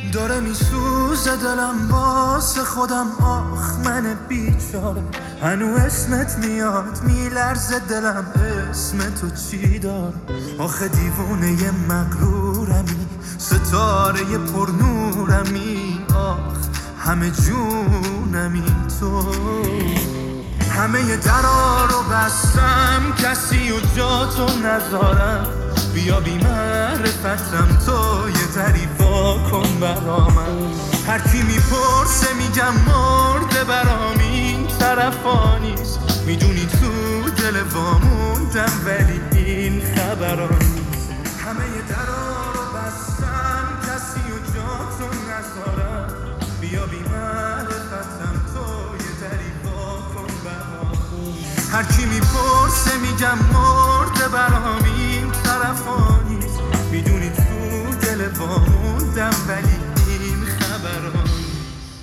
داره میسوزه دلم واسه خودم، آخ من بیچاره. هنو اسمت میاد میلرزه دلم، اسم تو چی داره؟ آخه دیوونه مغرورمی، ستاره پرنورمی، آخ همه جونمی تو. همه درا رو بستم، کسی و جا تو نذارم. بیا بی معرفتم تو، یه دری وا کن برا من. هر کی میپرسه میگم مرده برام، این طرفا نیست. میدونی تو دل واموندم ولی این خبرا نیست. همه درا رو بستم، کسی و جا تو نذارم. بیا بی معرفتم تو، یه دری وا کن برا من. هر کی میپرسه میگم مرده برام، این طرفا نیست. میدونی تو دل واموندم ولی این خبرا نیست.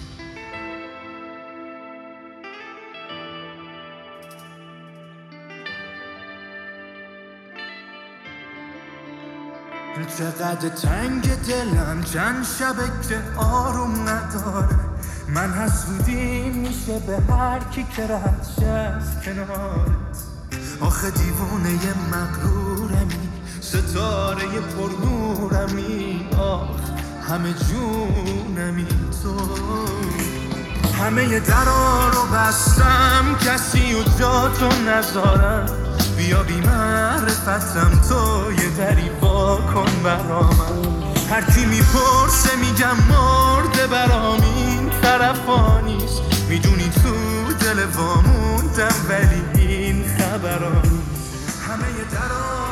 چقدر تنگ دلم، چند شبه که آروم نداره. من حسودی میشه به هر کی که رد شه از کنارت. آخه دیوونه مغرورمی، ستاره پرنورمی، آخ همه جونمی تو. همه درا رو بستم، کسی و جا تو نذارم. بیا بی معرفتم تو، یه دری وا کن برا من. هر کی میپرسه میگم مرده برام، این طرفا نیست. میدونی تو دل واموندم ولی این خبرا نیست. همه درا